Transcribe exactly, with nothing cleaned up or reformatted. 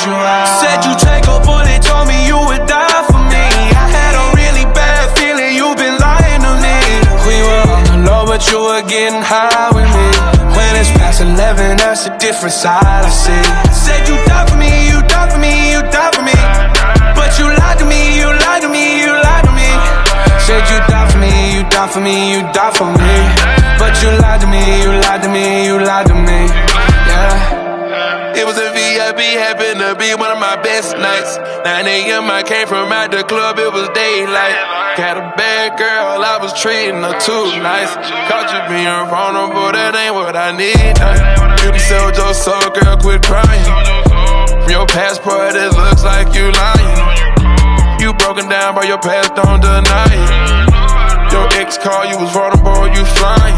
you out. Said you take a bullet, told me you would die for me. I had a really bad feeling you've been lying to me. We were on the low, but you were getting high with me. When it's past eleven, that's a different side I see. Said you die for me, you die for me, you die for me. But you lied to me, you lied to me, you lied to me. Said you die for me, you die for me, you die for me. But you lied to me, you lied to me, you lied to me. Yeah. It was a V I P, happened to be one of my best nights. nine A M I came from out the club, it was daylight. Got a bad girl, I was treating her too nice. Caught you being vulnerable, that ain't what I need. You be sold your soul, girl, quit crying. From your passport, it looks like you lying. You broken down by your past, don't deny it. Your ex called, you was vulnerable, you flying.